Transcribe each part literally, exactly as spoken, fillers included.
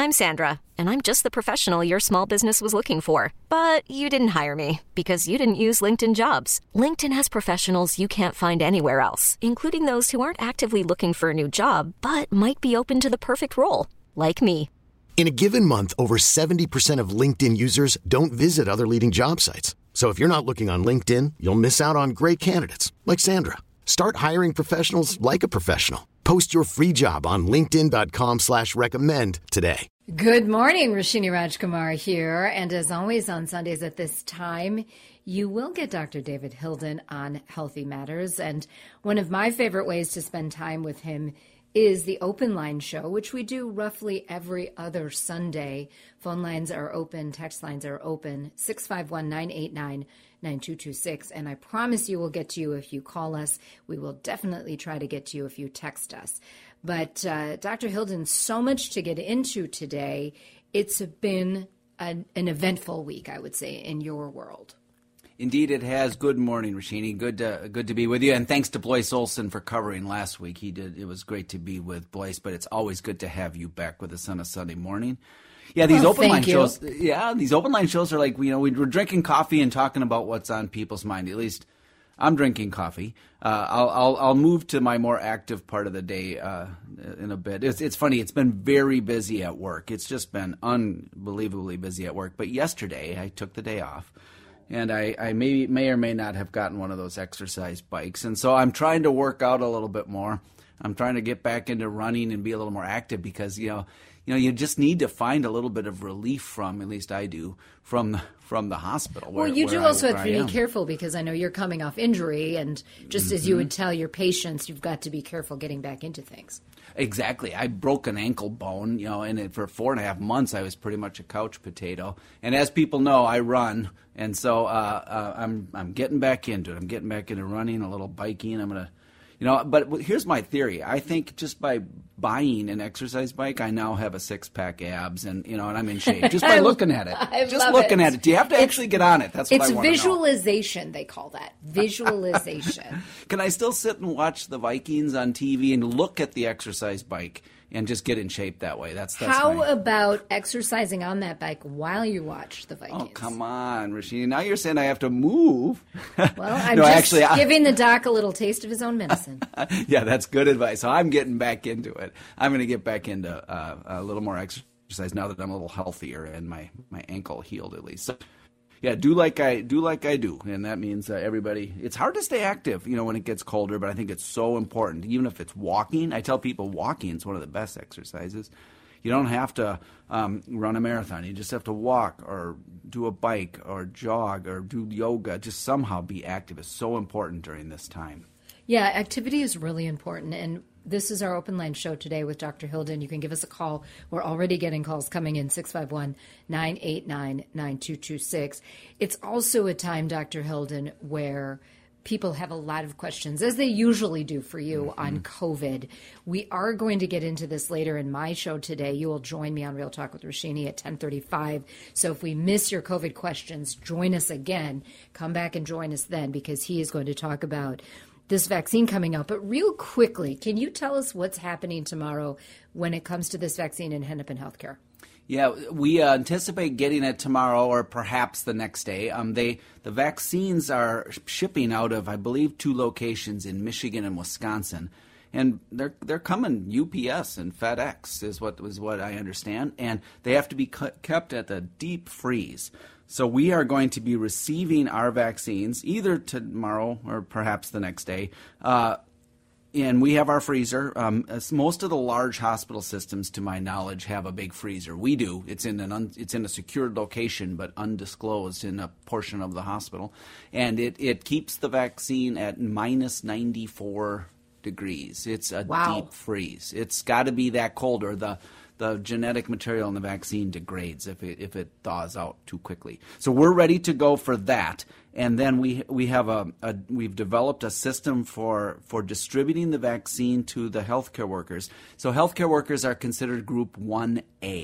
I'm Sandra, and I'm just the professional your small business was looking for. But you didn't hire me because you didn't use LinkedIn Jobs. LinkedIn has professionals you can't find anywhere else, including those who aren't actively looking for a new job, but might be open to the perfect role, like me. In a given month, over seventy percent of LinkedIn users don't visit other leading job sites. So if you're not looking on LinkedIn, you'll miss out on great candidates like Sandra. Start hiring professionals like a professional. Post your free job on linkedin.com slash recommend today. Good morning, Rashini Rajkumar here. And as always on Sundays at this time, you will get Doctor David Hilden on Healthy Matters. And one of my favorite ways to spend time with him is the Open Line Show, which we do roughly every other Sunday. Phone lines are open, text lines are open, six five one, nine eight nine, nine two two six. And I promise you we'll get to you if you call us. We will definitely try to get to you if you text us. But uh, Doctor Hilden, so much to get into today. It's been an, an eventful week, I would say, in your world. Indeed, it has. Good morning, Rashini. Good, to, good to be with you, and thanks to Blois Olson for covering last week. He did. It was great to be with Blois, but it's always good to have you back with us on a Sunday morning. Yeah, these well, open line you. shows. Yeah, these open line shows are like, you know, we're drinking coffee and talking about what's on people's mind. At least I'm drinking coffee. Uh, I'll, I'll I'll move to my more active part of the day uh, in a bit. It's it's funny. It's been very busy at work. It's just been unbelievably busy at work. But yesterday I took the day off. And I, I may, may or may not have gotten one of those exercise bikes. And so I'm trying to work out a little bit more. I'm trying to get back into running and be a little more active because, you know, you know, you just need to find a little bit of relief from, at least I do, from the, from the hospital. Where, well, you where do also I, have to be careful because I know you're coming off injury. And just mm-hmm. as you would tell your patients, you've got to be careful getting back into things. Exactly. I broke an ankle bone, you know, and it, for four and a half months I was pretty much a couch potato. And as people know, I run, and so uh, uh, I'm I'm getting back into it. I'm getting back into running, a little biking. I'm gonna, you know. But here's my theory. I think just by buying an exercise bike, I now have a six pack abs, and you know, and I'm in shape just by looking at it. I just love looking it. at it. Do you have to it's, actually get on it? That's what I want to know. It's visualization. They call that visualization. Can I still sit and watch the Vikings on T V and look at the exercise bike and just get in shape that way? That's, that's How my... about exercising on that bike while you watch the Vikings? Oh, come on, Rashini. Now you're saying I have to move. Well, I'm no, just actually, I... giving the doc a little taste of his own medicine. Yeah, that's good advice. So I'm getting back into it. I'm going to get back into uh, a little more exercise now that I'm a little healthier and my, my ankle healed at least. So, yeah, do like I do like I do, and that means uh, everybody. It's hard to stay active, you know, when it gets colder, but I think it's so important. Even if it's walking, I tell people walking is one of the best exercises. You don't have to um, run a marathon. You just have to walk or do a bike or jog or do yoga. Just somehow be active is so important during this time. Yeah, activity is really important, and this is our Open Line Show today with Doctor Hilden. You can give us a call. We're already getting calls coming in, six five one, nine eight nine, nine two two six. It's also a time, Doctor Hilden, where people have a lot of questions, as they usually do for you mm-hmm. on COVID. We are going to get into this later in my show today. You will join me on Real Talk with Rashini at ten thirty-five. So if we miss your COVID questions, join us again. Come back and join us then, because he is going to talk about this vaccine coming out. But real quickly, can you tell us what's happening tomorrow when it comes to this vaccine in Hennepin Healthcare? Yeah, we uh, anticipate getting it tomorrow or perhaps the next day. Um, they the vaccines are shipping out of, I believe, two locations in Michigan and Wisconsin, and they're they're coming U P S and FedEx is what was what I understand, and they have to be kept at the deep freeze. So we are going to be receiving our vaccines either tomorrow or perhaps the next day. Uh, and we have our freezer. Um, most of the large hospital systems, to my knowledge, have a big freezer. We do. It's in an un, it's in a secured location, but undisclosed in a portion of the hospital. And it, it keeps the vaccine at minus ninety-four degrees. It's a wow. deep freeze. It's got to be that cold, or the the genetic material in the vaccine degrades if it if it thaws out too quickly. So we're ready to go for that. And then we we have a, a we've developed a system for for distributing the vaccine to the healthcare workers. So healthcare workers are considered Group one A,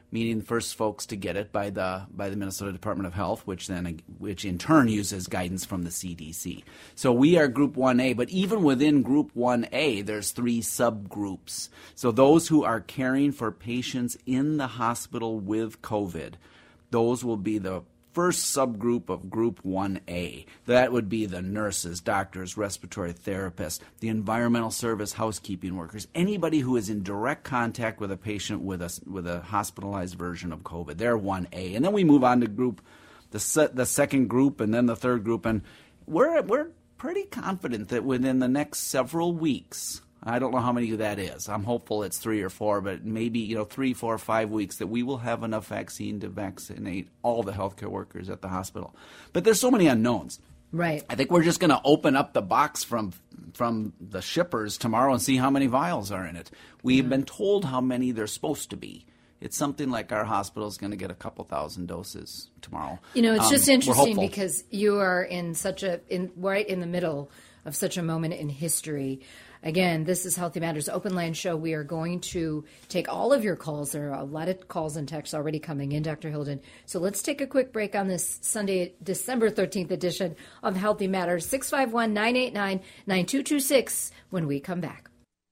meaning the first folks to get it by the by the Minnesota Department of Health, which then which in turn uses guidance from the C D C. So we are Group one A, but even within Group one A, there's three subgroups. So those who are caring for patients in the hospital with COVID, those will be the first subgroup of Group one A. That would be the nurses, doctors, respiratory therapists, the environmental service, housekeeping workers, anybody who is in direct contact with a patient with a, with a hospitalized version of COVID. They're one A. And then we move on to group the se- the second group and then the third group. And we're we're pretty confident that within the next several weeks, I don't know how many that is. I'm hopeful it's three or four, but maybe, you know, three, four, five weeks that we will have enough vaccine to vaccinate all the healthcare workers at the hospital. But there's so many unknowns. Right. I think we're just going to open up the box from from the shippers tomorrow and see how many vials are in it. We've mm. been told how many there's supposed to be. It's something like our hospital is going to get a couple thousand doses tomorrow. You know, it's um, just interesting because you are in such a in right in the middle of such a moment in history. Again, this is Healthy Matters Open Line Show. We are going to take all of your calls. There are a lot of calls and texts already coming in, Doctor Hilden. So let's take a quick break on this Sunday, December thirteenth edition of Healthy Matters. six five one, nine eight nine, nine two two six when we come back.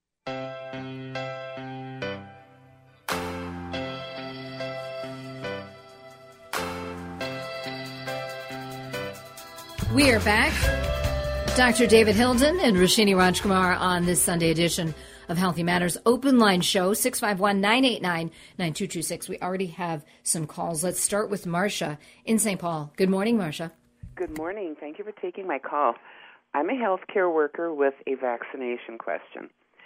We are back. Doctor David Hilden and Roshini Rajkumar on this Sunday edition of Healthy Matters Open Line Show, six five one, nine eight nine, nine two two six. We already have some calls. Let's start with Marcia in Saint Paul. Good morning, Marcia. Good morning. Thank you for taking my call. I'm a healthcare worker with a vaccination question.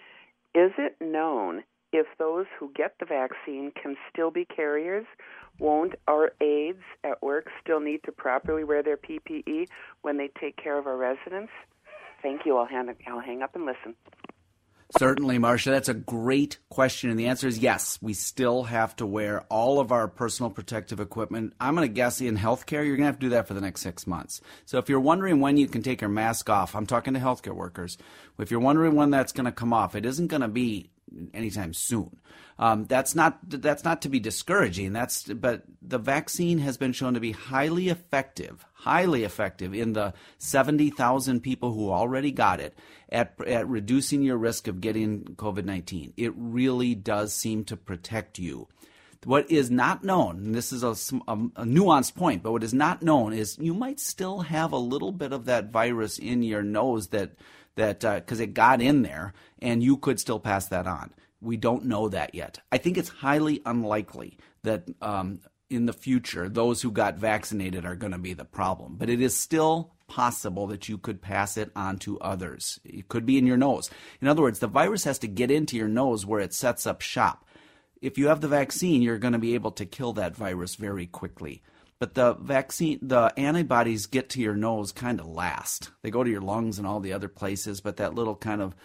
Is it known if those who get the vaccine can still be carriers? Won't our aides at work still need to properly wear their P P E when they take care of our residents? Thank you. I'll hang, I'll hang up and listen. Certainly, Marcia. That's a great question. And the answer is yes. We still have to wear all of our personal protective equipment. I'm going to guess in healthcare, you're going to have to do that for the next six months. So if you're wondering when you can take your mask off, I'm talking to healthcare workers. If you're wondering when that's going to come off, it isn't going to be anytime soon. Um, that's not that's not to be discouraging. That's but the vaccine has been shown to be highly effective, highly effective in the seventy thousand people who already got it at at reducing your risk of getting COVID nineteen. It really does seem to protect you. What is not known, and this is a, a, a nuanced point, but what is not known is you might still have a little bit of that virus in your nose that that because uh, it got in there, and you could still pass that on. We don't know that yet. I think it's highly unlikely that um, in the future those who got vaccinated are going to be the problem. But it is still possible that you could pass it on to others. It could be in your nose. In other words, the virus has to get into your nose where it sets up shop. If you have the vaccine, you're going to be able to kill that virus very quickly. But the vaccine, the antibodies get to your nose kind of last. They go to your lungs and all the other places, but that little kind of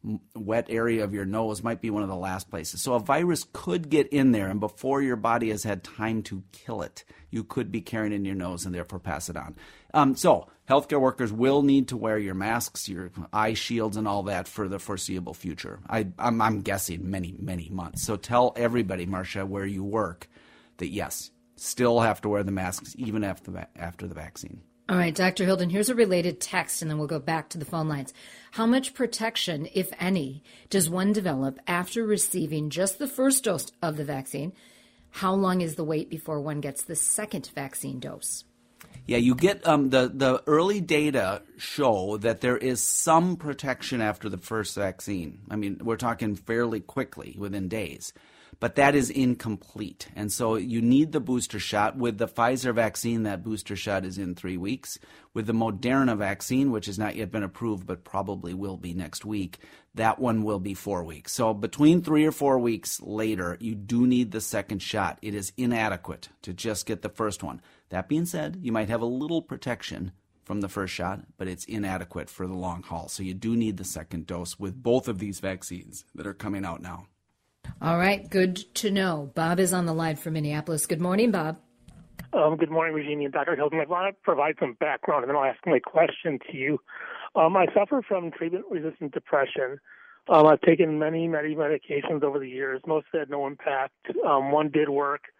wet area of your nose might be one of the last places. So a virus could get in there, and before your body has had time to kill it, you could be carrying it in your nose and therefore pass it on. Um, so healthcare workers will need to wear your masks, your eye shields, and all that for the foreseeable future. I, I'm, I'm guessing many, many months. So tell everybody, Marcia, where you work, that yes, still have to wear the masks even after the, after the vaccine. All right, Doctor Hilden, here's a related text, and then we'll go back to the phone lines. How much protection, if any, does one develop after receiving just the first dose of the vaccine? How long is the wait before one gets the second vaccine dose? Yeah, you get um, the, the early data show that there is some protection after the first vaccine. I mean, we're talking fairly quickly, within days. But that is incomplete. And so you need the booster shot. With the Pfizer vaccine, that booster shot is in three weeks. With the Moderna vaccine, which has not yet been approved but probably will be next week, that one will be four weeks. So between three or four weeks later, you do need the second shot. It is inadequate to just get the first one. That being said, you might have a little protection from the first shot, but it's inadequate for the long haul. So you do need the second dose with both of these vaccines that are coming out now. All right, good to know. Bob is on the line from Minneapolis. Good morning, Bob. Um, good morning, Regina and Doctor Hilden. I want to provide some background, and then I'll ask my question to you. Um, I suffer from treatment-resistant depression. Um, I've taken many, many medications over the years. Most had no impact. Um, one did work.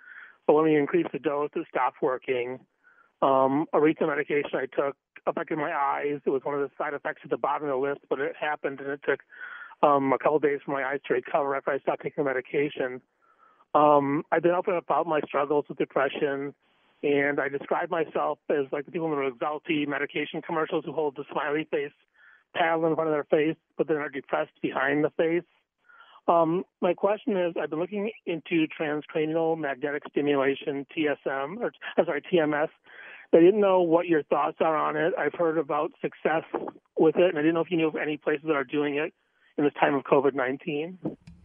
but when we increased the dose, it stopped working. Um, a recent medication I took affected my eyes. It was one of the side effects at the bottom of the list, but it happened, and it took um, a couple days for my eyes to recover after I stopped taking the medication. Um, I've been open about my struggles with depression, and I describe myself as like the people in the Rexulti medication commercials who hold the smiley face paddle in front of their face, but then are depressed behind the face. Um, my question is, I've been looking into transcranial magnetic stimulation, T S M, or I'm sorry, T M S. I didn't know what your thoughts are on it. I've heard about success with it, and I didn't know if you knew of any places that are doing it in this time of COVID nineteen.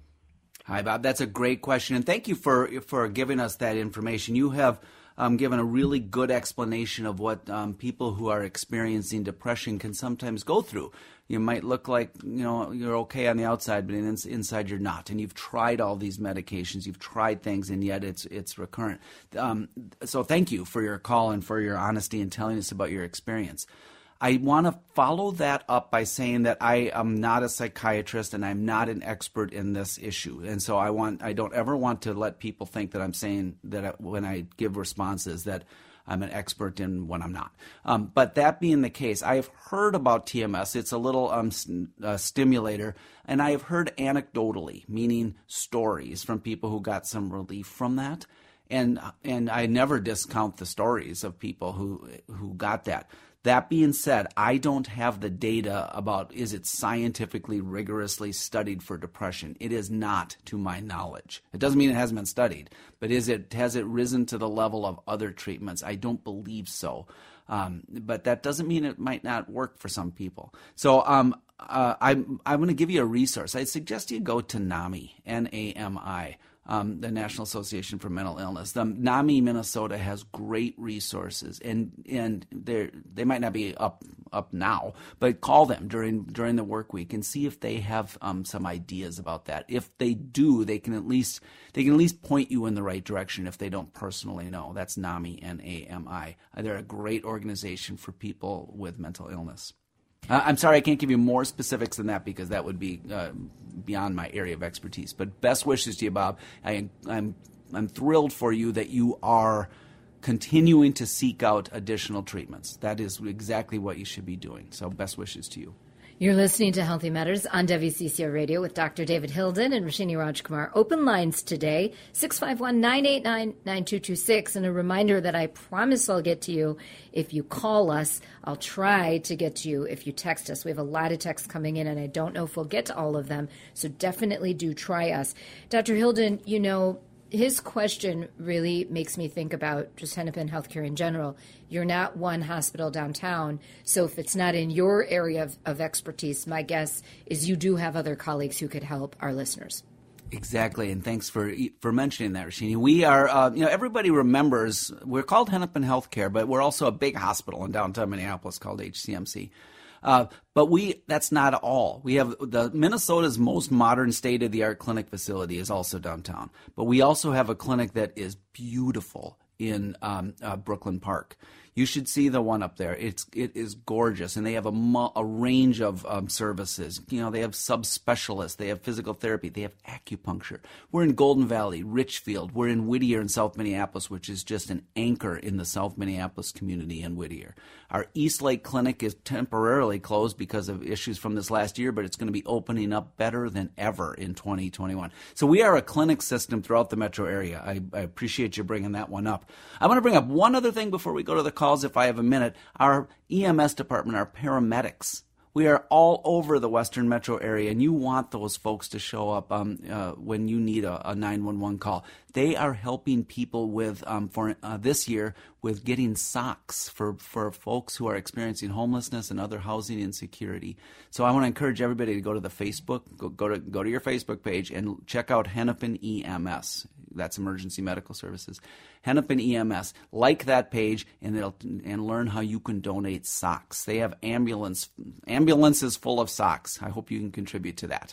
Hi, Bob. That's a great question, and thank you for for giving us that information. You have um, given a really good explanation of what um, people who are experiencing depression can sometimes go through. You might look like, you know, you're okay on the outside, but in, inside you're not. And you've tried all these medications, you've tried things, and yet it's it's recurrent. Um, so thank you for your call and for your honesty in telling us about your experience. I want to follow that up by saying that I am not a psychiatrist and I'm not an expert in this issue. And so I want I don't ever want to let people think that I'm saying that I, when I give responses that I'm an expert in when I'm not. Um, but that being the case, I have heard about T M S. It's a little um, uh, stimulator, and I have heard anecdotally, meaning stories from people who got some relief from that. And and I never discount the stories of people who who got that. That being said, I don't have the data about is it scientifically rigorously studied for depression. It is not, to my knowledge. It doesn't mean it hasn't been studied, but is it has it risen to the level of other treatments? I don't believe so. Um, but that doesn't mean it might not work for some people. So um, uh, I'm I'm going to give you a resource. I suggest you go to NAMI, N A M I. Um, the National Association for Mental Illness. The NAMI Minnesota has great resources, and and they they might not be up up now, but call them during during the work week and see if they have um, some ideas about that. If they do, they can at least they can at least point you in the right direction if they don't personally know. That's NAMI, N A M I. They're a great organization for people with mental illness. Uh, I'm sorry I can't give you more specifics than that because that would be uh, beyond my area of expertise. But best wishes to you, Bob. I, I'm I'm thrilled for you that you are continuing to seek out additional treatments. That is exactly what you should be doing. So best wishes to you. You're listening to Healthy Matters on W C C R Radio with Doctor David Hilden and Roshini Rajkumar. Open lines today, six five one, nine eight nine, nine two two six. And a reminder that I promise I'll get to you if you call us. I'll try to get to you if you text us. We have a lot of texts coming in, and I don't know if we'll get to all of them. So definitely do try us. Doctor Hilden, you know, his question really makes me think about just Hennepin Healthcare in general. You're not one hospital downtown, so if it's not in your area of, of expertise, my guess is you do have other colleagues who could help our listeners. Exactly, and thanks for for mentioning that, Roshini. We are, uh, you know, everybody remembers we're called Hennepin Healthcare, but we're also a big hospital in downtown Minneapolis called H C M C. Uh, but we that's not all. We have the Minnesota's most modern state-of-the-art clinic facility is also downtown. But we also have a clinic that is beautiful in um, uh, Brooklyn Park. You should see the one up there. It's it is gorgeous, and they have a, mu- a range of um, services. You know, they have subspecialists, they have physical therapy, they have acupuncture. We're in Golden Valley, Richfield. We're in Whittier in South Minneapolis, which is just an anchor in the South Minneapolis community in Whittier. Our East Lake Clinic is temporarily closed because of issues from this last year, but it's going to be opening up better than ever in twenty twenty-one. So we are a clinic system throughout the metro area. I, I appreciate you bringing that one up. I want to bring up one other thing before we go to the calls, if I have a minute. Our E M S department, our paramedics. We are all over the western metro area, and you want those folks to show up um, uh, when you need a, a nine one one call. They are helping people with, um, for uh, this year, with getting socks for, for folks who are experiencing homelessness and other housing insecurity. So I want to encourage everybody to go to the Facebook, go, go to go to your Facebook page and check out Hennepin E M S. That's Emergency Medical Services. Hennepin E M S. Like that page and it'll, and learn how you can donate socks. They have ambulance ambulances full of socks. I hope you can contribute to that.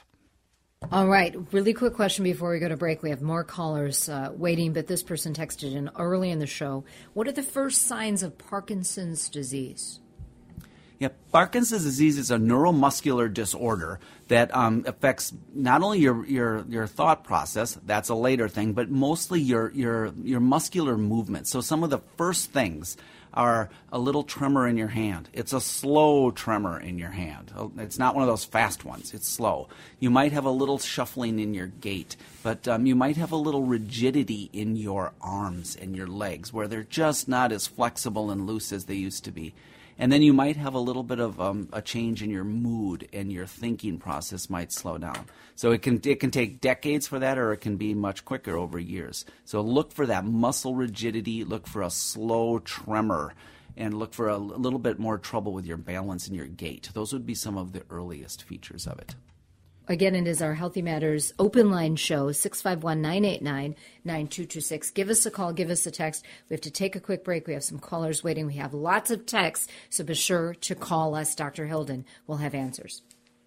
All right. Really quick question before we go to break. We have more callers uh, waiting, but this person texted in early in the show. What are the first signs of Parkinson's disease? Yeah, Parkinson's disease is a neuromuscular disorder that um, affects not only your, your your thought process, that's a later thing, but mostly your your your muscular movement. So some of the first things are a little tremor in your hand. It's a slow tremor in your hand. It's not one of those fast ones. It's slow. You might have a little shuffling in your gait, but um, you might have a little rigidity in your arms and your legs where they're just not as flexible and loose as they used to be. And then you might have a little bit of um, a change in your mood, and your thinking process might slow down. So it can it can take decades for that, or it can be much quicker over years. So look for that muscle rigidity, look for a slow tremor, and look for a little bit more trouble with your balance and your gait. Those would be some of the earliest features of it. Again, it is our Healthy Matters open line show, six five one, nine eight nine, nine two two six. Give us a call, give us a text. We have to take a quick break. We have some callers waiting. We have lots of texts, so be sure to call us. Doctor Hilden will have answers.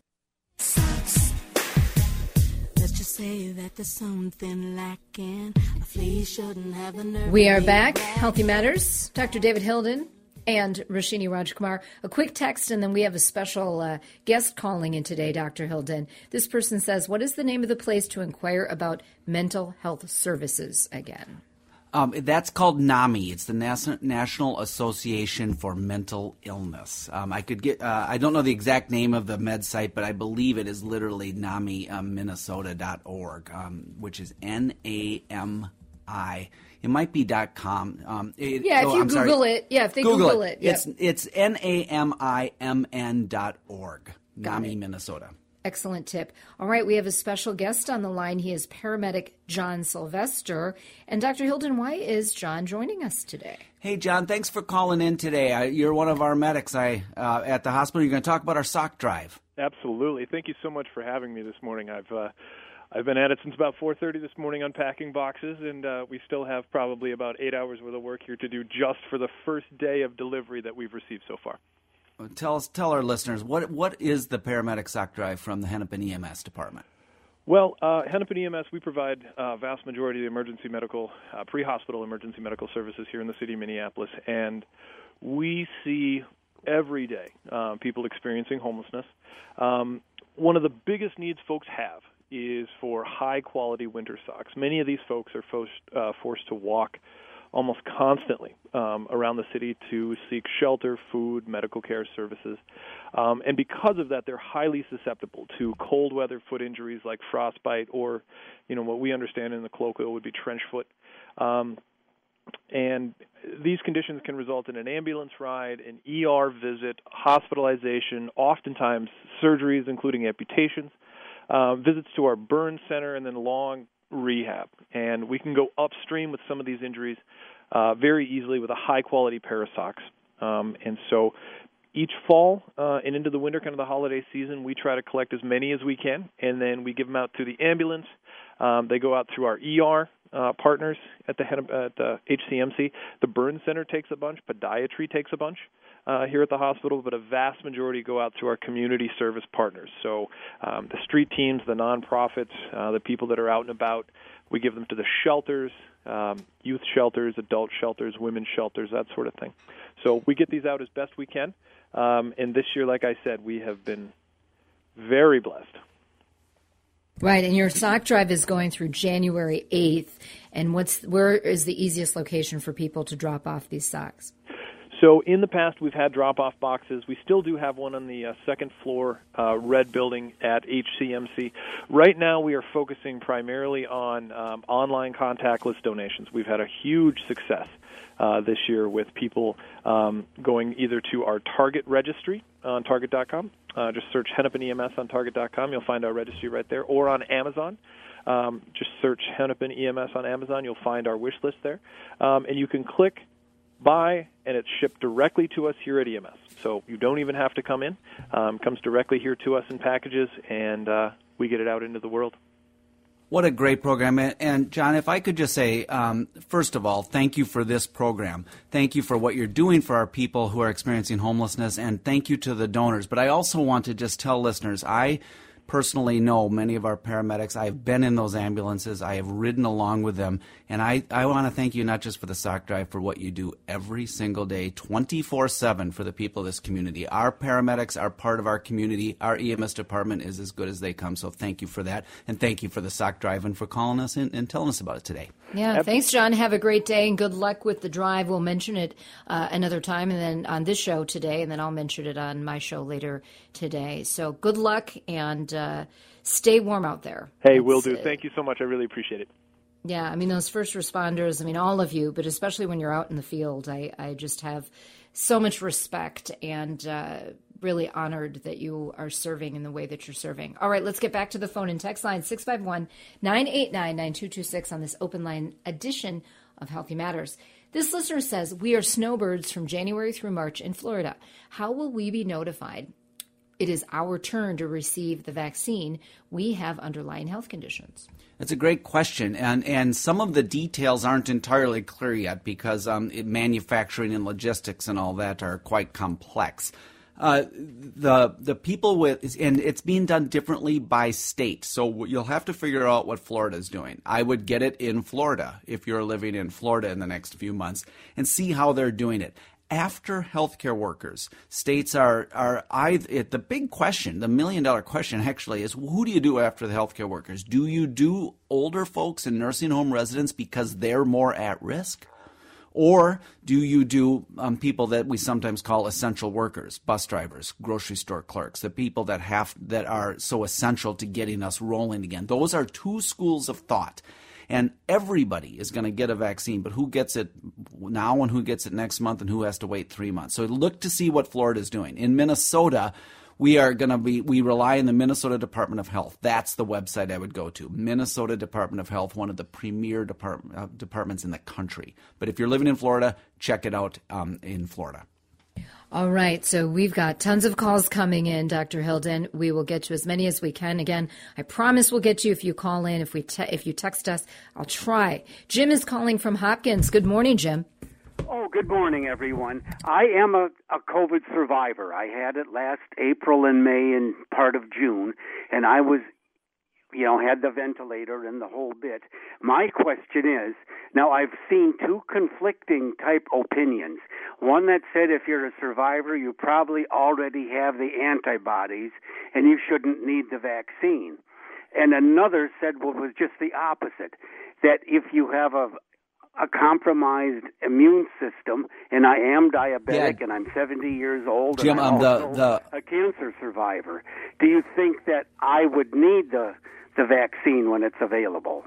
Let's just say that there's something lacking. A flea shouldn't have the nerve. We are back. Healthy Matters. Doctor David Hilden and Roshini Rajkumar. A quick text, and then we have a special uh, guest calling in today, Doctor Hilden. This person says, what is the name of the place to inquire about mental health services again? Um, that's called NAMI. It's the Nas- National Association for Mental Illness. Um, I could get, uh, I don't know the exact name of the med site, but I believe it is literally nami minnesota dot org, um, which is N A M I. It might be .com. Um, it, yeah, if oh, you I'm Google sorry. it. Yeah, if they Google, Google it. it. Yep. It's it's N A M I M N dot org, NAMI, Minnesota. Excellent tip. All right, we have a special guest on the line. He is paramedic John Sylvester. And Doctor Hilden, why is John joining us today? Hey, John, thanks for calling in today. I, you're one of our medics I, uh, at the hospital. You're going to talk about our sock drive. Absolutely. Thank you so much for having me this morning. I've uh, I've been at it since about four thirty this morning unpacking boxes, and uh, we still have probably about eight hours worth of work here to do just for the first day of delivery that we've received so far. Tell us, tell our listeners, what what is the paramedic sock drive from the Hennepin E M S department? Well, uh, Hennepin E M S, we provide a uh, vast majority of the emergency medical, uh, pre-hospital emergency medical services here in the city of Minneapolis, and we see every day uh, people experiencing homelessness. Um, one of the biggest needs folks have is for high-quality winter socks. Many of these folks are forced, uh, forced to walk almost constantly um, around the city to seek shelter, food, medical care services. Um, and because of that, they're highly susceptible to cold weather foot injuries like frostbite or, you know, what we understand in the colloquial would be trench foot. Um, and these conditions can result in an ambulance ride, an E R visit, hospitalization, oftentimes surgeries, including amputations, uh, visits to our burn center, and then long rehab. And we can go upstream with some of these injuries uh, very easily with a high-quality pair of socks. Um, and so each fall uh, and into the winter, kind of the holiday season, we try to collect as many as we can, and then we give them out to the ambulance. Um, they go out through our E R uh, partners at the, at the H C M C. The burn center takes a bunch. Podiatry takes a bunch uh, here at the hospital, but a vast majority go out to our community service partners. So um, the street teams, the nonprofits, uh, the people that are out and about, we give them to the shelters, um, youth shelters, adult shelters, women's shelters, that sort of thing. So we get these out as best we can. Um, and this year, like I said, we have been very blessed. Right, and your sock drive is going through January eighth. And what's where is the easiest location for people to drop off these socks? So in the past, we've had drop-off boxes. We still do have one on the uh, second floor uh, red building at H C M C. Right now, we are focusing primarily on um, online contactless donations. We've had a huge success uh, this year with people um, going either to our Target registry on target dot com. Uh, just search Hennepin E M S on target dot com. You'll find our registry right there. Or on Amazon. Um, just search Hennepin E M S on Amazon. You'll find our wish list there. Um, and you can click buy, and it's shipped directly to us here at E M S. So you don't even have to come in. Um, comes directly here to us in packages, and uh, we get it out into the world. What a great program. And, John, if I could just say, um, first of all, thank you for this program. Thank you for what you're doing for our people who are experiencing homelessness, and thank you to the donors. But I also want to just tell listeners, I personally know many of our paramedics. I have been in those ambulances. I have ridden along with them. And I, I want to thank you not just for the sock drive, for what you do every single day, twenty-four seven for the people of this community. Our paramedics are part of our community. Our E M S department is as good as they come. So thank you for that. And thank you for the sock drive and for calling us and, and telling us about it today. Yeah, Yep. Thanks, John. Have a great day and good luck with the drive. We'll mention it uh, another time and then on this show today, and then I'll mention it on my show later today. So good luck and uh, stay warm out there. Hey, That's, will do. uh, Thank you so much. I really appreciate it. Yeah, I mean, those first responders, I mean, all of you, but especially when you're out in the field, I, I just have so much respect and uh, really honored that you are serving in the way that you're serving. All right, let's get back to the phone and text line, six five one, nine eight nine, nine two two six on this open line edition of Healthy Matters. This listener says, we are snowbirds from January through March in Florida. How will we be notified it is our turn to receive the vaccine? We have underlying health conditions. That's a great question, and and some of the details aren't entirely clear yet because um, it, manufacturing and logistics and all that are quite complex. Uh, the the people with and it's being done differently by state, so you'll have to figure out what Florida is doing. I would get it in Florida if you're living in Florida in the next few months and see how they're doing it. After healthcare workers, states are are either, it, the big question, the million dollar question actually is, who do you do after the healthcare workers? Do you do older folks and nursing home residents because they're more at risk? Or do you do um, people that we sometimes call essential workers, bus drivers, grocery store clerks, the people that have that are so essential to getting us rolling again? Those are two schools of thought. And everybody is going to get a vaccine, but who gets it now and who gets it next month and who has to wait three months? So look to see what Florida is doing. In Minnesota, we are going to be, we rely on the Minnesota Department of Health. That's the website I would go to. Minnesota Department of Health, one of the premier department, uh, departments in the country. But if you're living in Florida, check it out um, in Florida. All right, so we've got tons of calls coming in, Doctor Hilden. We will get to as many as we can. Again, I promise we'll get to you if you call in. If we te- if you text us, I'll try. Jim is calling from Hopkins. Good morning, Jim. Oh, good morning, everyone. I am a, a COVID survivor. I had it last April and May and part of June, and I was, you know, had the ventilator and the whole bit. My question is, now I've seen two conflicting type opinions. One that said if you're a survivor, you probably already have the antibodies and you shouldn't need the vaccine. And another said what was just the opposite, that if you have a a compromised immune system, and I am diabetic, Yeah. and I'm seventy years old, Jim, and I'm um, the- also the- a cancer survivor. Do you think that I would need the the vaccine when it's available?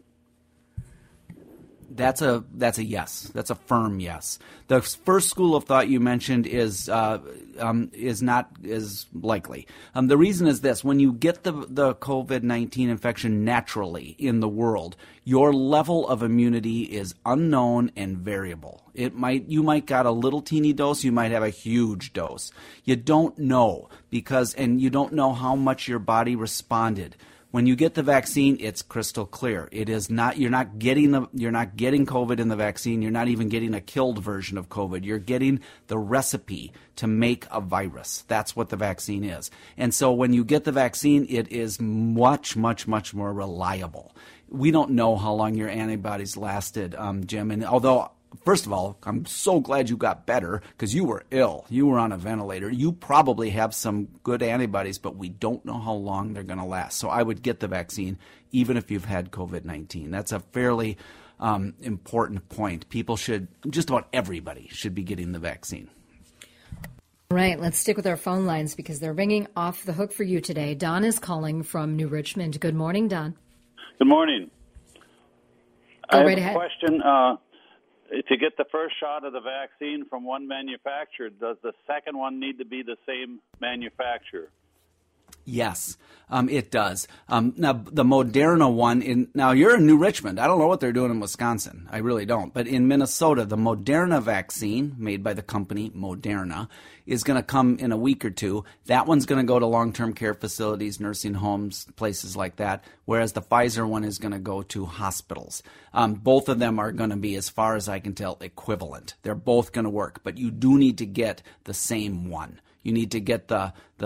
That's a that's a yes. That's a firm yes. The first school of thought you mentioned is uh, um, is not as likely. Um, the reason is this: when you get the the COVID nineteen infection naturally in the world, your level of immunity is unknown and variable. It might you might got a little teeny dose, you might have a huge dose. You don't know because and you don't know how much your body responded. When you get the vaccine, it's crystal clear. It is not. You're not getting the. You're not getting COVID in the vaccine. You're not even getting a killed version of COVID. You're getting the recipe to make a virus. That's what the vaccine is. And so when you get the vaccine, it is much, much, much more reliable. We don't know how long your antibodies lasted, um, Jim. And although, first of all, I'm so glad you got better because you were ill. You were on a ventilator. You probably have some good antibodies, but we don't know how long they're going to last. So I would get the vaccine even if you've had COVID nineteen. That's a fairly um, important point. People should, just about everybody should be getting the vaccine. All right, let's stick with our phone lines because they're ringing off the hook for you today. Don is calling from New Richmond. Good morning, Don. Good morning. Go I have right a ahead. question. Uh, to get the first shot of the vaccine from one manufacturer, does the second one need to be the same manufacturer? Yes, um, it does. Um, now, the Moderna one, in now you're in New Richmond. I don't know what they're doing in Wisconsin. I really don't. But in Minnesota, the Moderna vaccine, made by the company Moderna, is going to come in a week or two. That one's going to go to long-term care facilities, nursing homes, places like that, whereas the Pfizer one is going to go to hospitals. Um, both of them are going to be, as far as I can tell, equivalent. They're both going to work, but you do need to get the same one. You need to get the the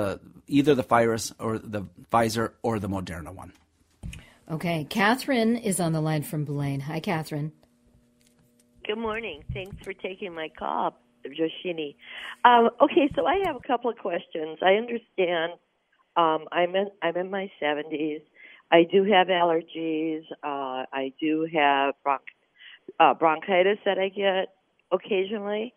either the virus or the Pfizer or the Moderna one. Okay, Catherine is on the line from Blaine. Hi, Catherine. Good morning. Thanks for taking my call, Joshini. Um, okay, so I have a couple of questions. I understand um, I'm in I'm in my seventies. I do have allergies. Uh, I do have bronch, uh, bronchitis that I get occasionally,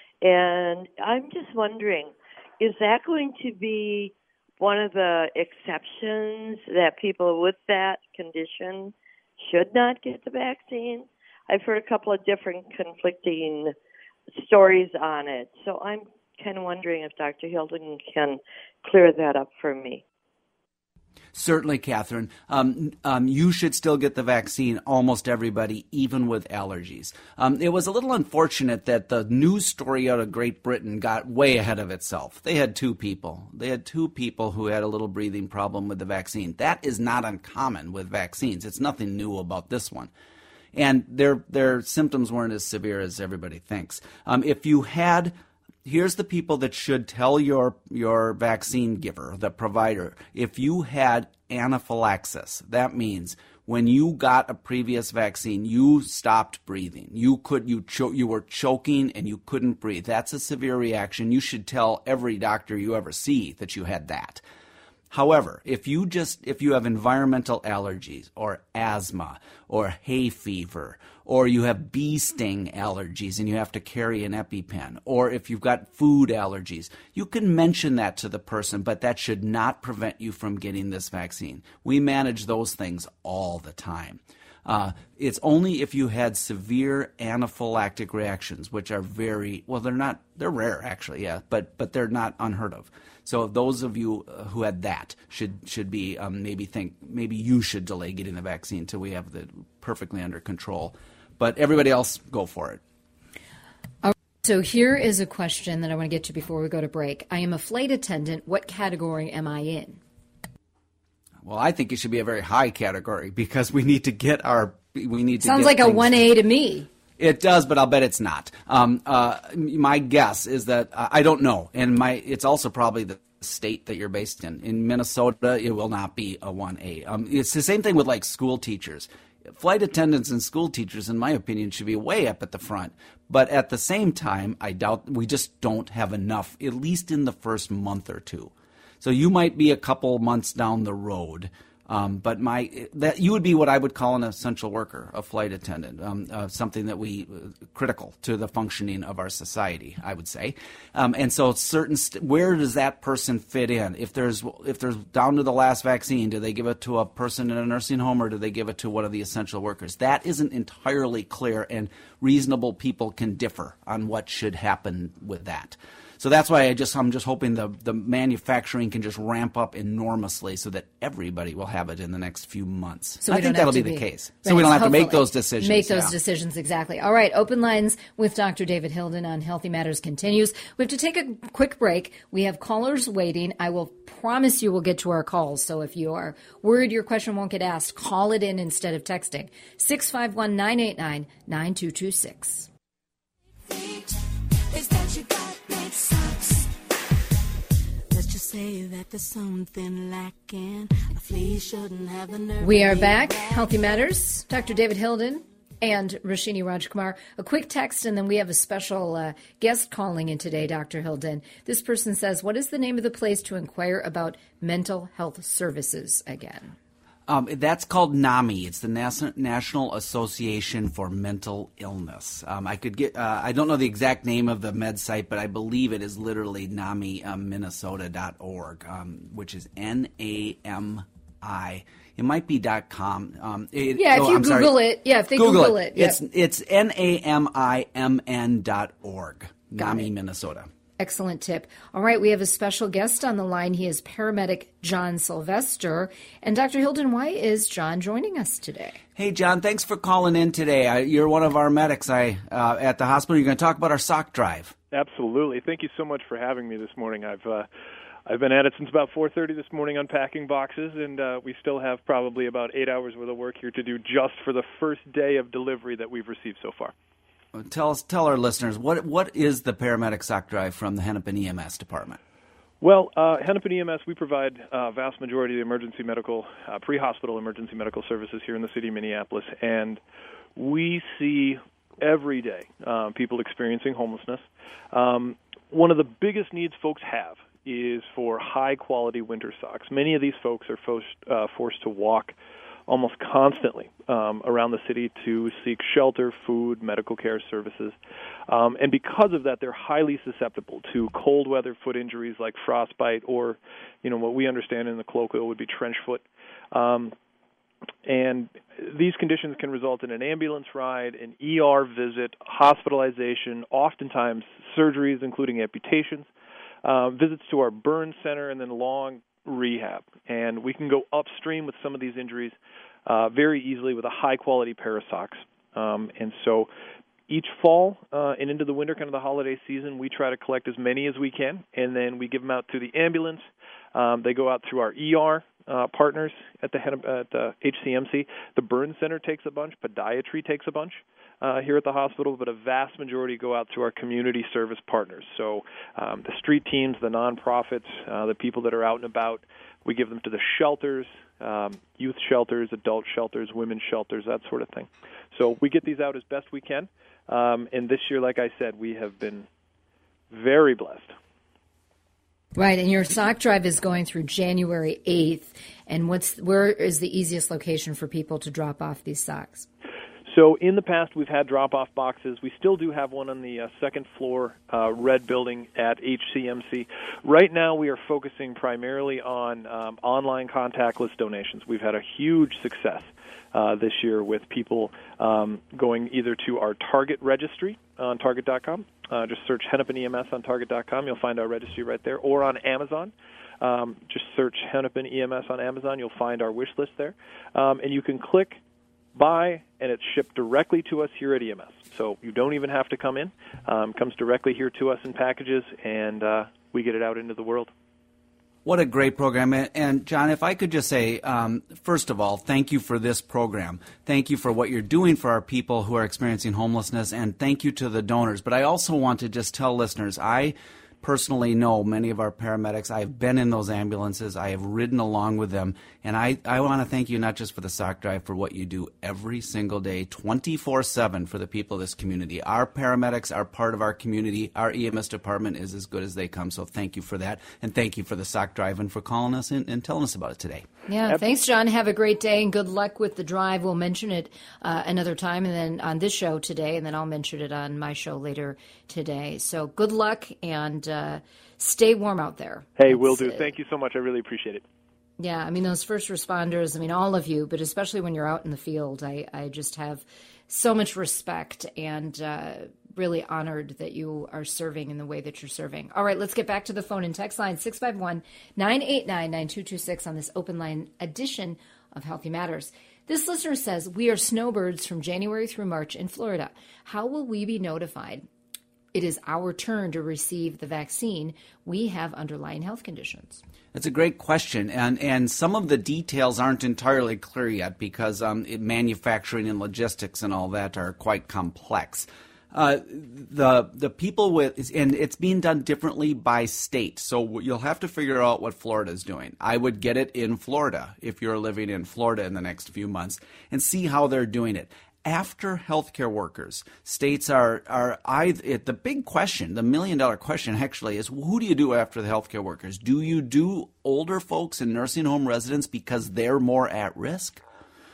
and I'm just wondering, is that going to be one of the exceptions that people with that condition should not get the vaccine? I've heard a couple of different conflicting stories on it. So I'm kind of wondering if Doctor Hilden can clear that up for me. Certainly, Catherine. Um, um, you should still get the vaccine, almost everybody, even with allergies. Um, it was a little unfortunate that the news story out of Great Britain got way ahead of itself. They had two people. They had two people who had a little breathing problem with the vaccine. That is not uncommon with vaccines. It's nothing new about this one. And their their symptoms weren't as severe as everybody thinks. Um, if you had, here's the people that should tell your your vaccine giver, the provider, if you had anaphylaxis, that means when you got a previous vaccine, you stopped breathing. You could you cho- you were choking and you couldn't breathe. That's a severe reaction. You should tell every doctor you ever see that you had that. However, if you just if you have environmental allergies or asthma or hay fever, or you have bee sting allergies and you have to carry an EpiPen, or if you've got food allergies, you can mention that to the person, but that should not prevent you from getting this vaccine. We manage those things all the time. Uh, it's only if you had severe anaphylactic reactions, which are very, well, they're not, they're rare actually, yeah, but but they're not unheard of. So those of you who had that should should be um, maybe think maybe you should delay getting the vaccine until we have it perfectly under control. But everybody else, go for it. All right, so here is a question that I want to get to before we go to break. I am a flight attendant. What category am I in? Well, I think it should be a very high category because we need to get our we need to Sounds get like a things- one A to me. It does, but I'll bet it's not. Um, uh, my guess is that uh, I don't know, and my it's also probably the state that you're based in. In Minnesota, it will not be a one A. Um, it's the same thing with like school teachers. Flight attendants and school teachers, in my opinion, should be way up at the front. But at the same time, I doubt we just don't have enough, at least in the first month or two. So you might be a couple months down the road. Um, but my that you would be what I would call an essential worker, a flight attendant, um, uh, something that we uh, critical to the functioning of our society, I would say. Um, and so, certain st- where does that person fit in? If there's if there's down to the last vaccine, do they give it to a person in a nursing home or do they give it to one of the essential workers? That isn't entirely clear, and reasonable people can differ on what should happen with that. So that's why I just I'm just hoping the the manufacturing can just ramp up enormously so that everybody will have it in the next few months. So I think that'll be the case. So right, we don't have to make hopefully those decisions. Make those yeah. decisions, exactly. All right, Open Lines with Doctor David Hilden on Healthy Matters continues. We have to take a quick break. We have callers waiting. I will promise you we'll get to our calls. So if you are worried your question won't get asked, call it in instead of texting. six five one, nine eight nine, nine two two six. Is that you got big socks? Let's just say that there's something lacking. A flea shouldn't have the nerve. We are back. Healthy Matters. Doctor David Hilden and Roshini Rajkumar. A quick text, and then we have a special uh, guest calling in today, Doctor Hilden. This person says, what is the name of the place to inquire about mental health services again? Um, that's called NAMI. It's the Nas- National Association for Mental Illness. Um, I could get. Uh, I don't know the exact name of the med site, but I believe it is literally nami minnesota dot org, um, which is N A M I. It might be .com. Um, it, yeah, if oh, you I'm Google sorry. it. Yeah, if they Google, Google it. it. It's it's N A M I M N dot org. NAMI, it. Minnesota. Excellent tip. All right, we have a special guest on the line. He is paramedic John Sylvester. And Doctor Hilden, why is John joining us today? Hey, John, thanks for calling in today. I, you're one of our medics I, uh, at the hospital. You're going to talk about our sock drive. Absolutely. Thank you so much for having me this morning. I've uh, I've been at it since about four thirty this morning unpacking boxes, and uh, we still have probably about eight hours worth of work here to do just for the first day of delivery that we've received so far. Tell us, tell our listeners, what what is the paramedic sock drive from the Hennepin E M S department? Well, uh, Hennepin E M S, we provide a uh, vast majority of the emergency medical, uh, pre-hospital emergency medical services here in the city of Minneapolis, and we see every day uh, people experiencing homelessness. Um, one of the biggest needs folks have is for high-quality winter socks. Many of these folks are forced, uh, forced to walk almost constantly um, around the city to seek shelter, food, medical care services. Um, and because of that, they're highly susceptible to cold weather foot injuries like frostbite or, you know, what we understand in the colloquial would be trench foot. Um, and these conditions can result in an ambulance ride, an E R visit, hospitalization, oftentimes surgeries, including amputations, uh, visits to our burn center, and then long rehab. And we can go upstream with some of these injuries uh, very easily with a high-quality pair of socks. Um, and so each fall uh, and into the winter, kind of the holiday season, we try to collect as many as we can, and then we give them out through the ambulance. Um, they go out through our E R uh, partners at the, at the H C M C. The burn center takes a bunch. Podiatry takes a bunch. Uh, here at the hospital, but a vast majority go out to our community service partners. So um, the street teams, the nonprofits, uh, the people that are out and about, we give them to the shelters, um, youth shelters, adult shelters, women's shelters, that sort of thing. So we get these out as best we can. Um, and this year, like I said, we have been very blessed. Right, and your sock drive is going through January eighth. And what's where is the easiest location for people to drop off these socks? So in the past, we've had drop-off boxes. We still do have one on the uh, second floor uh, red building at H C M C. Right now, we are focusing primarily on um, online contactless donations. We've had a huge success uh, this year with people um, going either to our Target registry on Target dot com. Uh, just search Hennepin E M S on Target dot com. You'll find our registry right there. Or on Amazon. Um, just search Hennepin E M S on Amazon. You'll find our wish list there. Um, and you can click buy, and it's shipped directly to us here at E M S. So you don't even have to come in. Um, comes directly here to us in packages, and uh, we get it out into the world. What a great program. And, John, if I could just say, um, first of all, thank you for this program. Thank you for what you're doing for our people who are experiencing homelessness, and thank you to the donors. But I also want to just tell listeners, I personally know many of our paramedics. I've been in those ambulances. I have ridden along with them. And I, I want to thank you not just for the sock drive, for what you do every single day, twenty-four seven for the people of this community. Our paramedics are part of our community. Our E M S department is as good as they come. So thank you for that. And thank you for the sock drive and for calling us and, and telling us about it today. Yeah, thanks, John. Have a great day and good luck with the drive. We'll mention it uh, another time and then on this show today, and then I'll mention it on my show later today. So good luck and uh, stay warm out there. Hey, will do. Thank you so much. I really appreciate it. Yeah, I mean, those first responders, I mean, all of you, but especially when you're out in the field, I, I just have so much respect and uh, really honored that you are serving in the way that you're serving. All right, let's get back to the phone and text line, six five one, nine eight nine, nine two two six on this open line edition of Healthy Matters. This listener says, we are snowbirds from January through March in Florida. How will we be notified it is our turn to receive the vaccine? We have underlying health conditions. That's a great question, and and some of the details aren't entirely clear yet because um, it, manufacturing and logistics and all that are quite complex. Uh, the the people with and it's being done differently by state, so you'll have to figure out what Florida is doing. I would get it in Florida if you're living in Florida in the next few months and see how they're doing it. After healthcare workers, states are are either, the big question, the million dollar question actually is, who do you do after the healthcare workers? Do you do older folks and nursing home residents because they're more at risk?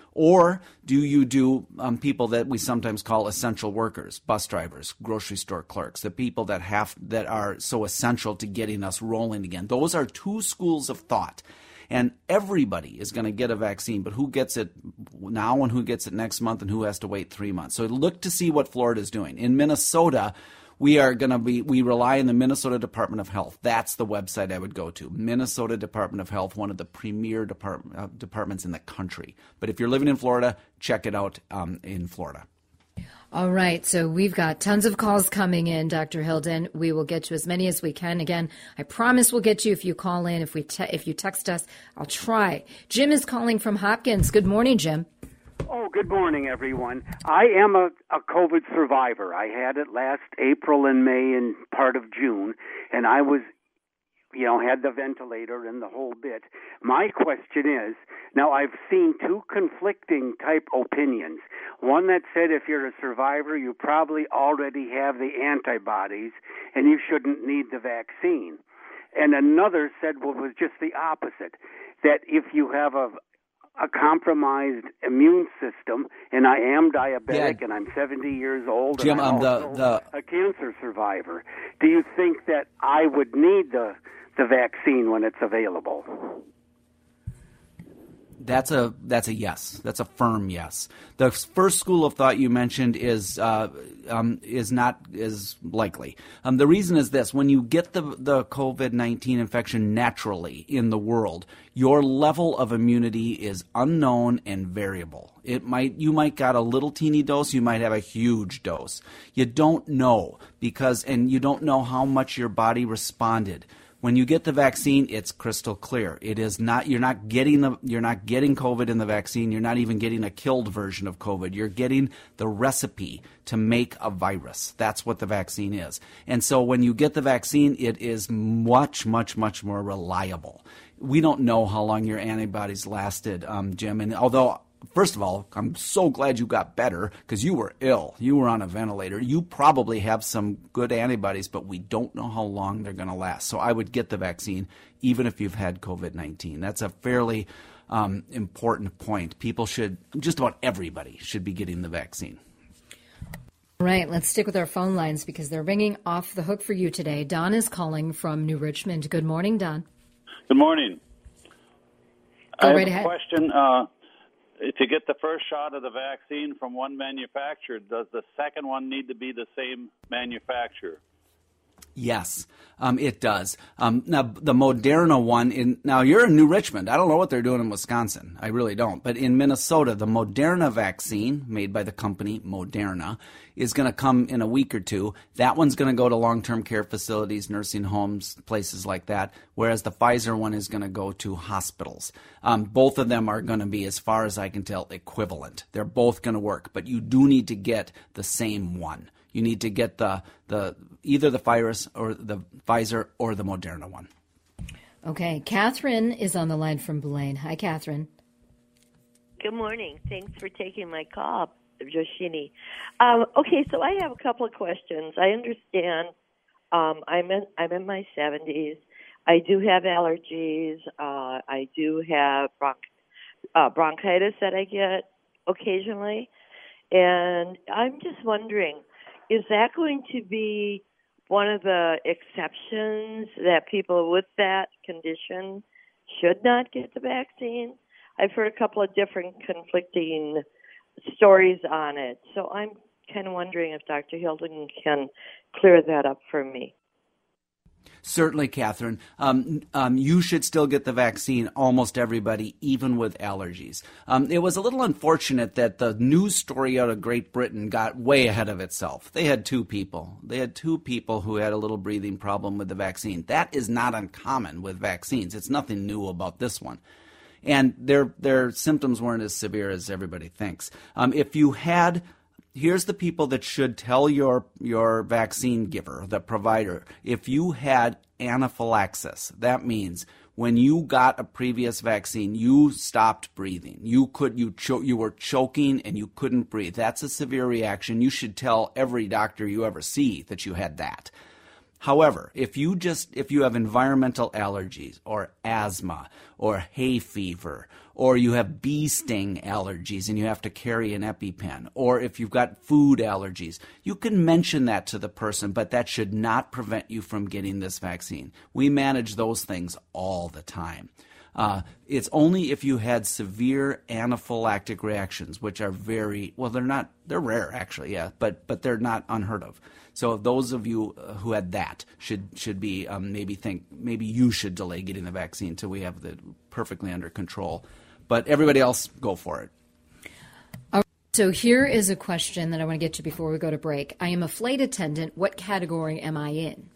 Or do you do um, people that we sometimes call essential workers, bus drivers, grocery store clerks, the people that have that are so essential to getting us rolling again? Those are two schools of thought. And everybody is going to get a vaccine, but who gets it now and who gets it next month and who has to wait three months? So look to see what Florida is doing. In Minnesota, we are going to be, we rely on the Minnesota Department of Health. That's the website I would go to. Minnesota Department of Health, one of the premier department, uh, departments in the country. But if you're living in Florida, check it out um, in Florida. All right, so we've got tons of calls coming in, Doctor Hilden. We will get to as many as we can. Again, I promise we'll get to you if you call in. If we te- if you text us, I'll try. Jim is calling from Hopkins. Good morning, Jim. Oh, good morning, everyone. I am a, a COVID survivor. I had it last April and May and part of June, and I was you know, had the ventilator and the whole bit. My question is, now I've seen two conflicting type opinions. One that said if you're a survivor, you probably already have the antibodies and you shouldn't need the vaccine. And another said what was just the opposite, that if you have a a compromised immune system, and I am diabetic, yeah. and I'm seventy years old, Jim, and I'm um, also the, the... a cancer survivor, do you think that I would need the the vaccine when it's available? That's a that's a yes. That's a firm yes. The first school of thought you mentioned is uh, um, is not as likely. Um, the reason is this: when you get the the COVID nineteen infection naturally in the world, your level of immunity is unknown and variable. It might you might got a little teeny dose, you might have a huge dose. You don't know because and you don't know how much your body responded. When you get the vaccine, it's crystal clear. It is not. You're not getting the. You're not getting COVID in the vaccine. You're not even getting a killed version of COVID. You're getting the recipe to make a virus. That's what the vaccine is. And so when you get the vaccine, it is much, much, much more reliable. We don't know how long your antibodies lasted, um, Jim. And although, first of all, I'm so glad you got better because you were ill. You were on a ventilator. You probably have some good antibodies, but we don't know how long they're going to last. So I would get the vaccine even if you've had COVID nineteen. That's a fairly um, important point. People should, just about everybody should be getting the vaccine. Right. Let's stick with our phone lines because they're ringing off the hook for you today. Don is calling from New Richmond. Good morning, Don. Good morning. Go I right have ahead. a question. Uh, To get the first shot of the vaccine from one manufacturer, does the second one need to be the same manufacturer? Yes, um, it does. Um, now, the Moderna one, in now you're in New Richmond. I don't know what they're doing in Wisconsin. I really don't. But in Minnesota, the Moderna vaccine, made by the company Moderna, is going to come in a week or two. That one's going to go to long-term care facilities, nursing homes, places like that, whereas the Pfizer one is going to go to hospitals. Um, both of them are going to be, as far as I can tell, equivalent. They're both going to work, but you do need to get the same one. You need to get the the either the virus or the Pfizer or the Moderna one. Okay. Catherine is on the line from Blaine. Hi, Catherine. Good morning. Thanks for taking my call, Joshini. Um, okay, so I have a couple of questions. I understand um, I'm in I'm in my seventies. I do have allergies. Uh, I do have bronch- uh, bronchitis that I get occasionally. And I'm just wondering, is that going to be one of the exceptions that people with that condition should not get the vaccine? I've heard a couple of different conflicting stories on it. So I'm kind of wondering if Doctor Hilden can clear that up for me. Certainly, Catherine. Um, um, you should still get the vaccine, almost everybody, even with allergies. Um, it was a little unfortunate that the news story out of Great Britain got way ahead of itself. They had two people. They had two people who had a little breathing problem with the vaccine. That is not uncommon with vaccines. It's nothing new about this one. And their their symptoms weren't as severe as everybody thinks. Um, if you had... Here's the people that should tell your your vaccine giver, the provider, if you had anaphylaxis. That means when you got a previous vaccine, you stopped breathing. You could you cho- you were choking and you couldn't breathe. That's a severe reaction. You should tell every doctor you ever see that you had that. However, if you just if you have environmental allergies or asthma or hay fever, or you have bee sting allergies and you have to carry an EpiPen, or if you've got food allergies, you can mention that to the person, but that should not prevent you from getting this vaccine. We manage those things all the time. Uh, it's only if you had severe anaphylactic reactions, which are very, well, they're not, they're rare actually, yeah, but but they're not unheard of. So those of you who had that should should be um, maybe think maybe you should delay getting the vaccine until we have it perfectly under control. But everybody else, go for it. All right, so here is a question that I want to get to before we go to break. I am a flight attendant. What category am I in?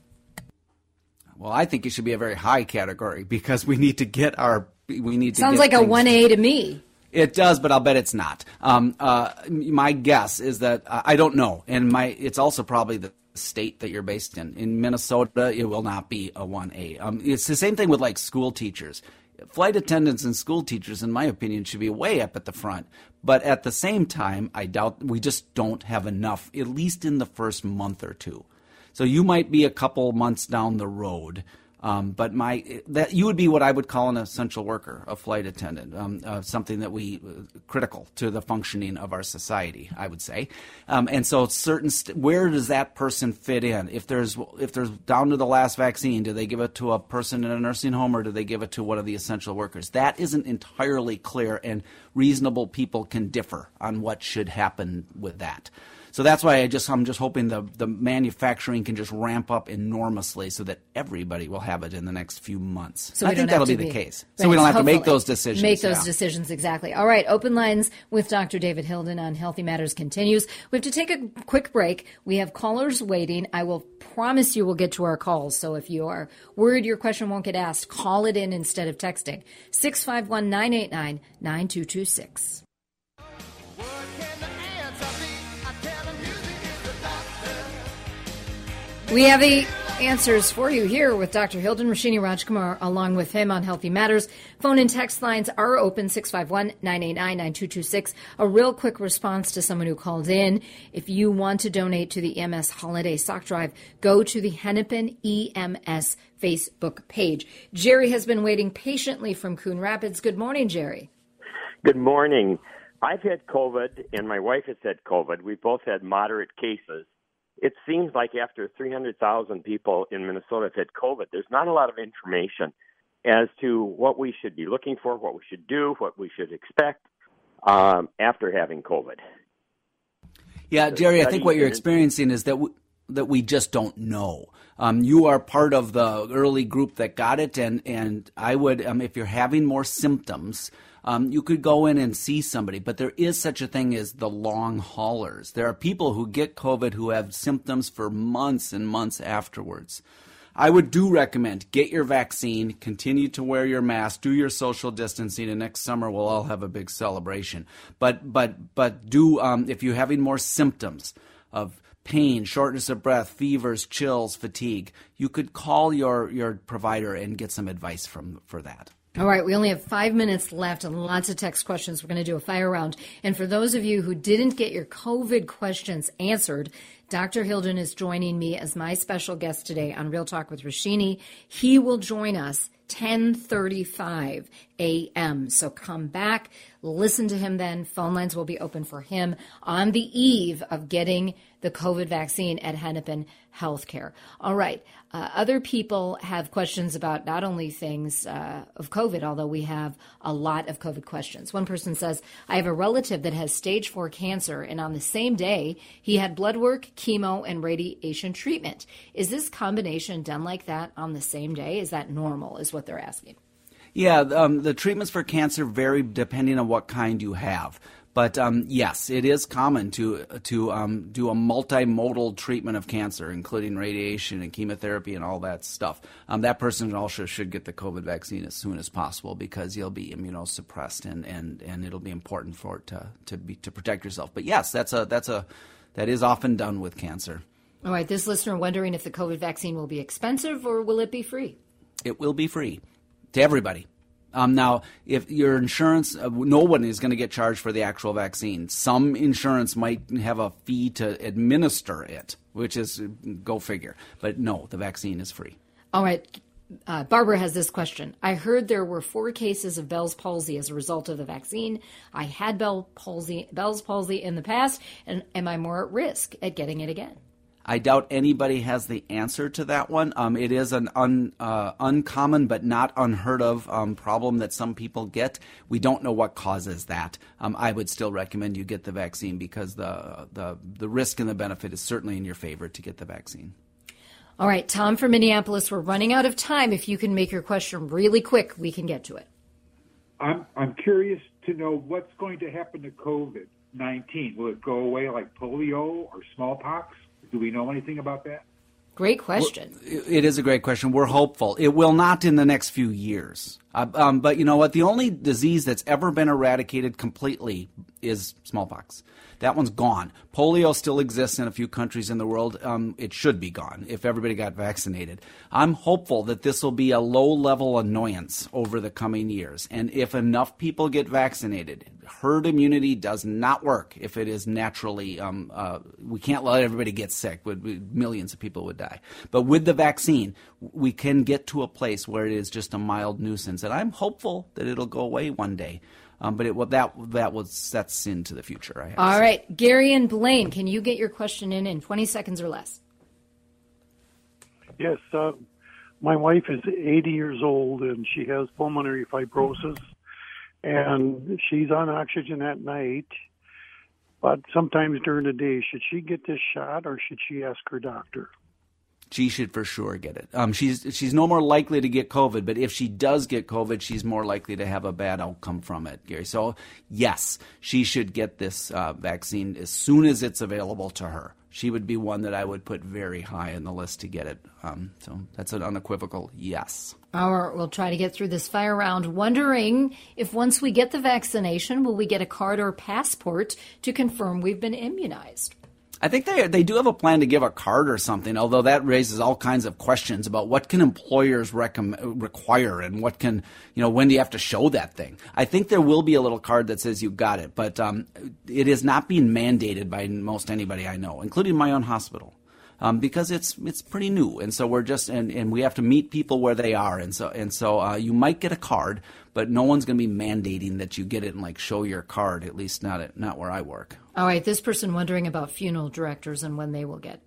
Well, I think it should be a very high category because we need to get our we need to Sounds get like a things- one A to me. It does, but I'll bet it's not. Um, uh, my guess is that uh, I don't know, and my it's also probably the state that you're based in. In Minnesota, it will not be a one A. Um, it's the same thing with like school teachers. Flight attendants and school teachers, in my opinion, should be way up at the front. But at the same time, I doubt we just don't have enough, at least in the first month or two. So you might be a couple months down the road. Um, but my that you would be what I would call an essential worker, a flight attendant, um, uh, something that we uh, critical to the functioning of our society, I would say. Um, and so, certain st- where does that person fit in? If there's if there's down to the last vaccine, do they give it to a person in a nursing home or do they give it to one of the essential workers? That isn't entirely clear, and reasonable people can differ on what should happen with that. So that's why I just I'm just hoping the the manufacturing can just ramp up enormously so that everybody will have it in the next few months. So I think that'll be the be, case. Right, so we don't have hopefully. to make those decisions. Make those yeah. decisions, exactly. All right, Open Lines with Doctor David Hilden on Healthy Matters continues. We have to take a quick break. We have callers waiting. I will promise you we'll get to our calls. So if you are worried your question won't get asked, call it in instead of texting. six five one, nine eight nine, nine two two six. We have the answers for you here with Doctor Hilden Rashini Rajkumar, along with him on Healthy Matters. Phone and text lines are open, six five one, nine eight nine, nine two two six. A real quick response to someone who called in. If you want to donate to the E M S Holiday Sock Drive, go to the Hennepin E M S Facebook page. Jerry has been waiting patiently from Coon Rapids. Good morning, Jerry. Good morning. I've had COVID, and my wife has had COVID. We both had moderate cases. It seems like after three hundred thousand people in Minnesota have had COVID, there's not a lot of information as to what we should be looking for, what we should do, what we should expect um, after having COVID. Yeah, Jerry, I think what you're experiencing is that we, that we just don't know. Um, you are part of the early group that got it, and, and I would, um, if you're having more symptoms, Um, you could go in and see somebody, but there is such a thing as the long haulers. There are people who get COVID who have symptoms for months and months afterwards. I would do recommend get your vaccine, continue to wear your mask, do your social distancing, and next summer we'll all have a big celebration. But but but do um, if you're having more symptoms of pain, shortness of breath, fevers, chills, fatigue, you could call your your provider and get some advice from for that. All right, we only have five minutes left and lots of text questions. We're going to do a fire round. And for those of you who didn't get your COVID questions answered, Doctor Hilden is joining me as my special guest today on Real Talk with Rashini. He will join us ten thirty-five a.m. So come back, listen to him then. Phone lines will be open for him on the eve of getting the COVID vaccine at Hennepin Healthcare. All right. Uh, other people have questions about not only things uh, of COVID, although we have a lot of COVID questions. One person says, I have a relative that has stage four cancer, and on the same day, he had blood work, chemo, and radiation treatment. Is this combination done like that on the same day? Is that normal, is what they're asking? Yeah, um, the treatments for cancer vary depending on what kind you have. But um, yes, it is common to to um, do a multimodal treatment of cancer, including radiation and chemotherapy and all that stuff. Um, that person also should get the COVID vaccine as soon as possible because you'll be immunosuppressed, and, and, and it'll be important for it to to be to protect yourself. But yes, that's a that's a that is often done with cancer. All right, this listener wondering if the COVID vaccine will be expensive or will it be free? It will be free to everybody. Um, now, if your insurance, uh, no one is going to get charged for the actual vaccine. Some insurance might have a fee to administer it, which is, go figure. But no, the vaccine is free. All right. Uh, Barbara has this question. I heard there were four cases of Bell's palsy as a result of the vaccine. I had Bell palsy, Bell's palsy in the past, and am I more at risk at getting it again? I doubt anybody has the answer to that one. Um, it is an un, uh, uncommon but not unheard of um, problem that some people get. We don't know what causes that. Um, I would still recommend you get the vaccine because the, the the risk and the benefit is certainly in your favor to get the vaccine. All right, Tom from Minneapolis, we're running out of time. If you can make your question really quick, we can get to it. I'm I'm curious to know what's going to happen to COVID nineteen. Will it go away like polio or smallpox? Do we know anything about that? Great question. Well, it is a great question. We're hopeful. It will not in the next few years. Uh, um, but you know what? The only disease that's ever been eradicated completely is smallpox. That one's gone. Polio still exists in a few countries in the world. Um, it should be gone if everybody got vaccinated. I'm hopeful that this will be a low-level annoyance over the coming years. And if enough people get vaccinated, herd immunity does not work if it is naturally um, uh, we can't let everybody get sick. Millions of people would die. But with the vaccine, we can get to a place where it is just a mild nuisance. And I'm hopeful that it'll go away one day. Um, but it, well, that that will sets into the future. I have All right. Gary and Blaine, can you get your question in in twenty seconds or less? Yes. Uh, my wife is eighty years old, and she has pulmonary fibrosis, and she's on oxygen at night, but sometimes during the day. Should she get this shot, or should she ask her doctor? She should for sure get it. Um, she's she's no more likely to get COVID, but if she does get COVID, she's more likely to have a bad outcome from it, Gary. So, yes, she should get this uh, vaccine as soon as it's available to her. She would be one that I would put very high on the list to get it. Um, so that's an unequivocal yes. All right, we'll try to get through this fire round, wondering if once we get the vaccination, will we get a card or passport to confirm we've been immunized? I think they they do have a plan to give a card or something, although that raises all kinds of questions about what can employers recommend, require and what can, you know, when do you have to show that thing? I think there will be a little card that says you got it, but um, it is not being mandated by most anybody I know, including my own hospital. Um, because it's it's pretty new, and so we're just and, and we have to meet people where they are, and so and so uh, you might get a card, but no one's going to be mandating that you get it and like show your card. At least not at not where I work. All right, this person wondering about funeral directors and when they will get.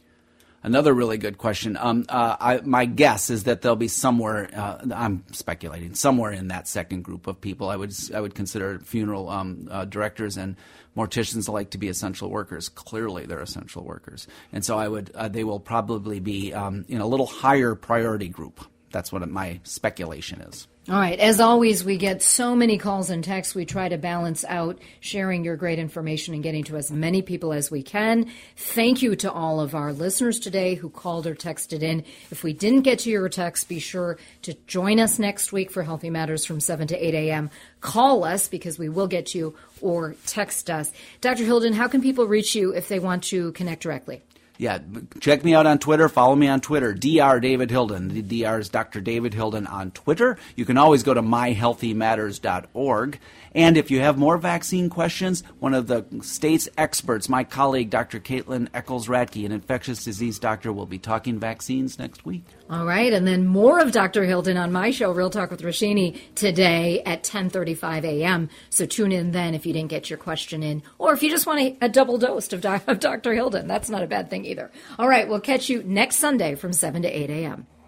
Another really good question. Um, uh, I, my guess is that there'll be somewhere. Uh, I'm speculating somewhere in that second group of people. I would I would consider funeral um, uh, directors and morticians alike to be essential workers. Clearly, they're essential workers, and so I would. Uh, they will probably be um, in a little higher priority group. That's what my speculation is. All right. As always, we get so many calls and texts. We try to balance out sharing your great information and getting to as many people as we can. Thank you to all of our listeners today who called or texted in. If we didn't get to your text, be sure to join us next week for Healthy Matters from seven to eight a.m. Call us because we will get to you, or text us. Doctor Hilden, how can people reach you if they want to connect directly? Yeah, check me out on Twitter. Follow me on Twitter, Doctor David Hilden. The D R is Doctor David Hilden on Twitter. You can always go to my healthy matters dot org. And if you have more vaccine questions, one of the state's experts, my colleague, Doctor Caitlin Eccles-Radke, an infectious disease doctor, will be talking vaccines next week. All right, and then more of Doctor Hilden on my show, Real Talk with Rashini, today at ten thirty-five a.m. So tune in then if you didn't get your question in, or if you just want a, a double dose of, of Doctor Hilden. That's not a bad thing either. All right, we'll catch you next Sunday from seven to eight a.m.